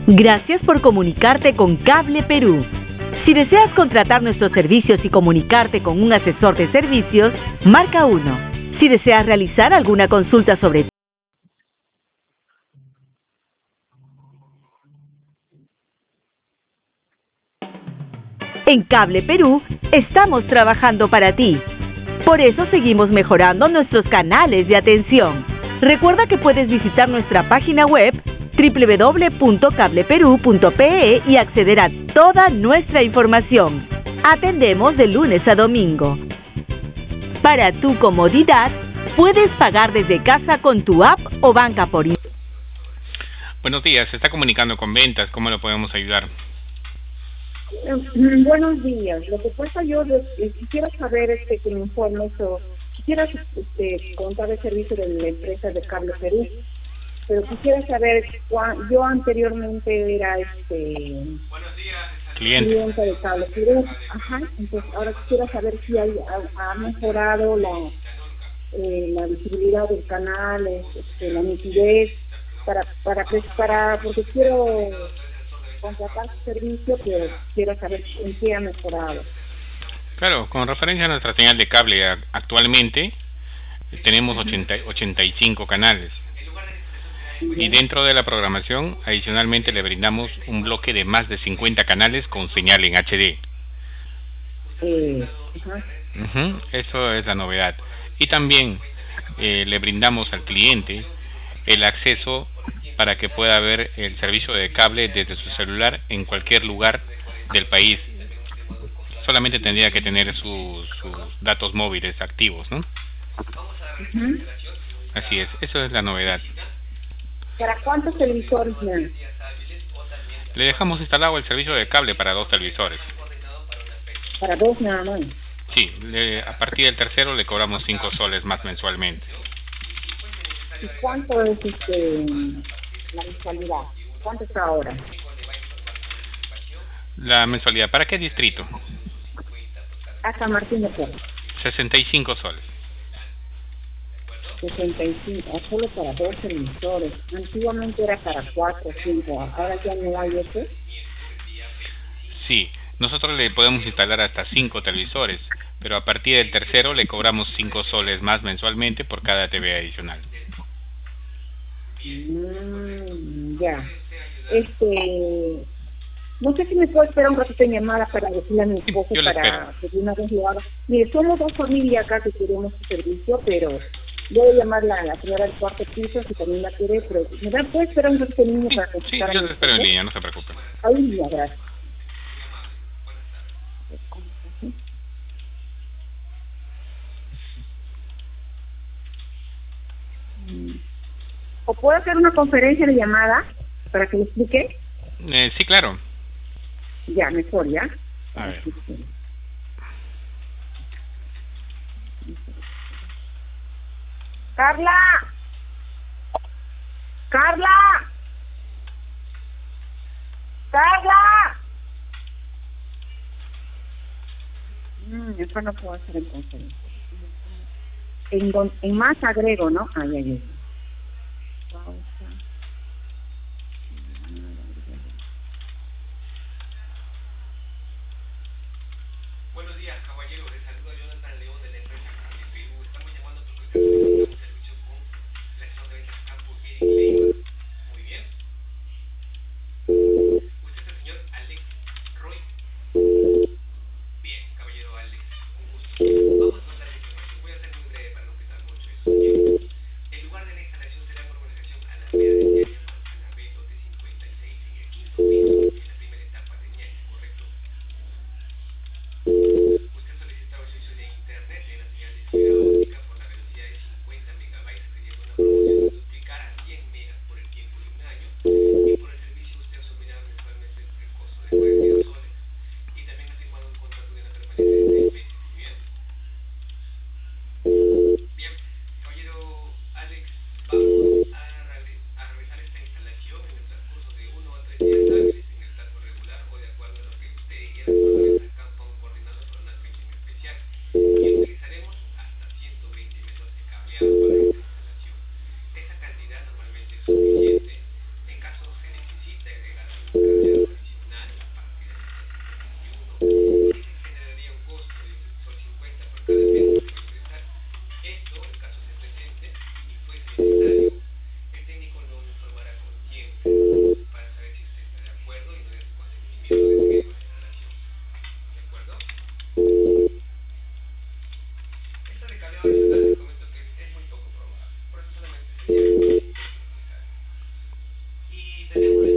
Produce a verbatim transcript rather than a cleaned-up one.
Gracias por comunicarte con Cable Perú. Si deseas contratar nuestros servicios y comunicarte con un asesor de servicios, marca uno. Si deseas realizar alguna consulta sobre En Cable Perú estamos trabajando para ti. Por eso seguimos mejorando nuestros canales de atención. Recuerda que puedes visitar nuestra página web doble u doble u doble u punto cable perú punto pe e y acceder a toda nuestra información. Atendemos de lunes a domingo. Para tu comodidad, puedes pagar desde casa con tu app o banca por internet. Buenos días, se está comunicando con ventas, ¿cómo lo podemos ayudar? Eh, buenos días. Lo que pasa yo eh, quisiera saber este que me informe eso. Quisiera este, contar el servicio de la empresa de Cable Perú, pero quisiera saber cuán, yo anteriormente era este cliente. cliente de Cable Perú. Ajá. Entonces ahora quisiera saber si hay, ha, ha mejorado la eh, la visibilidad del canal, este, la nitidez para para para porque quiero contratar su servicio, pero quiero saber en qué ha mejorado. Claro, con referencia a nuestra señal de cable, actualmente tenemos ochenta, ochenta y cinco canales. Y dentro de la programación, adicionalmente le brindamos un bloque de más de cincuenta canales con señal en H D. Eh, ajá. Uh-huh, eso es la novedad. Y también eh, le brindamos al cliente el acceso para que pueda ver el servicio de cable desde su celular en cualquier lugar del país. Solamente tendría que tener sus, sus datos móviles activos, ¿no? Uh-huh. Así es, eso es la novedad. ¿Para cuántos televisores ya? Le dejamos instalado el servicio de cable para dos televisores. Para dos nada más. Sí, le, a partir del tercero le cobramos cinco soles más mensualmente. ¿Y cuánto es este la mensualidad? ¿Cuánto está ahora? La mensualidad, ¿para qué distrito? A San Martín de Porres. sesenta y cinco soles. sesenta y cinco, solo para dos televisores. Antiguamente era para cuatro o cinco, ahora ya no hay ese. Sí, nosotros le podemos instalar hasta cinco televisores, pero a partir del tercero le cobramos cinco soles más mensualmente por cada T V adicional. Mm, ya. Este, no sé si me puedo esperar un ratito en llamada para decirle a mi esposo sí, para que de una vez lo haga. Mire, somos dos familias acá que queremos su servicio, pero voy a llamar a la señora del cuarto piso si también la quiere, pero ¿me da, puede esperar un ratito en línea Sí, para sí, contestar yo a mi le espero en esposo? línea, no se preocupe. Ahí línea, gracias. ¿O puedo hacer una conferencia de llamada para que le explique? Eh, sí, claro. Ya, mejor, ¿ya? A ver. ¡Carla! ¡Carla! ¡Carla! Mm, eso no puedo hacer en conferencia. En, don, en más agrego, ¿no? Ah, ya, ya. Pausa. Buenos días, caballero. Les saluda Jonathan León de la empresa Cable Perú. Estamos llamando porque usted tiene un servicio con la estación de ventas Campus Bien y Leyva. Muy bien. Usted es el señor Alex Roy. Bien, caballero Alex. Un gusto. Vamos a mandar la información. Voy a ser muy breve para no quitar mucho eso. Bien. El lugar de la instalación será por organización a la vía de Ñaña, Manzana B, lote cincuenta y seis, en el quinto piso, en la primera etapa de Ñaña, ¿correcto? Usted solicitaba el servicio de internet en la señal de aquí tenemos